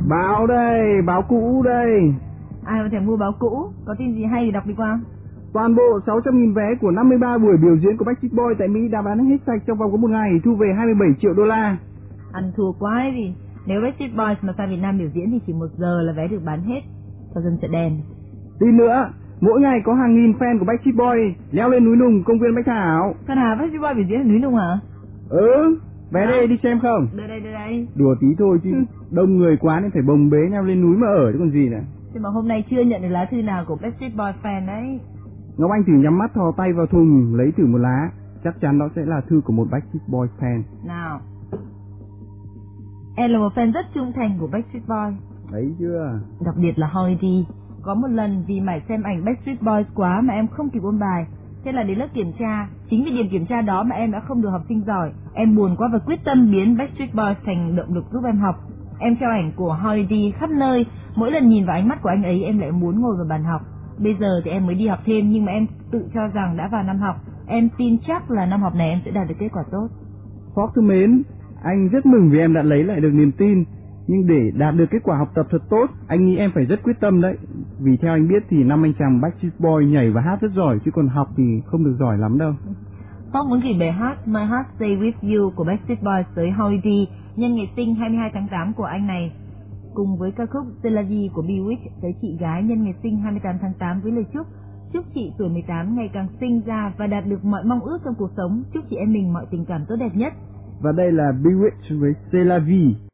Báo đây, báo cũ đây. Ai mà thèm mua báo cũ, có tin gì hay thì đọc đi Quang. Toàn bộ 600.000 vé của 53 buổi biểu diễn của Backstreet Boys tại Mỹ đã bán hết sạch trong vòng có một ngày, thu về 27 triệu đô la. Ăn thua quá ấy gì. Nếu Backstreet Boys mà sang Việt Nam biểu diễn thì chỉ 1 giờ là vé được bán hết. Cho dân chợ đen. Tin nữa, mỗi ngày có hàng nghìn fan của Backstreet Boys leo lên núi Nùng, công viên Bách Thảo. Thật hả? Backstreet Boys biểu diễn ở núi Nùng hả? Vé đây đi xem không? Đưa đây. Đùa tí thôi chứ, đông người quá nên phải bồng bế nhau lên núi mà ở chứ còn gì nữa. Nhưng mà hôm nay chưa nhận được lá thư nào của Backstreet Boys fan đấy. Ngọc Anh thử nhắm mắt thò tay vào thùng, lấy thử một lá. Chắc chắn đó sẽ là thư của một Backstreet Boys fan. Nào. Em là một fan rất trung thành của Backstreet Boys. Đấy chưa? Đặc biệt là Heidi. Có một lần vì mải xem ảnh Backstreet Boys quá mà em không kịp ôn bài. Thế là đến lớp kiểm tra, chính vì điểm kiểm tra đó mà em đã không được học sinh giỏi. Em buồn quá và quyết tâm biến Backstreet Boys thành động lực giúp em học. Em treo ảnh của Heidi khắp nơi, mỗi lần nhìn vào ánh mắt của anh ấy em lại muốn ngồi vào bàn học. Bây giờ thì em mới đi học thêm nhưng mà em tự cho rằng đã vào năm học. Em tin chắc là năm học này em sẽ đạt được kết quả tốt. Fox thân mến, anh rất mừng vì em đã lấy lại được niềm tin. Nhưng để đạt được kết quả học tập thật tốt, anh nghĩ em phải rất quyết tâm đấy. Vì theo anh biết thì năm anh chàng Backstreet Boys nhảy và hát rất giỏi, chứ còn học thì không được giỏi lắm đâu. Fox muốn gửi bài hát My Heart Stay With You của Backstreet Boys tới Heidi nhân ngày sinh 22 tháng 8 của anh này, cùng với ca khúc C'est la vie của Bewitch tới chị gái nhân ngày sinh 28 tháng 8 với lời chúc chị tuổi 18 ngày càng xinh ra và đạt được mọi mong ước trong cuộc sống, chúc chị em mình mọi tình cảm tốt đẹp nhất. Và đây là Bewitch với C'est la vie.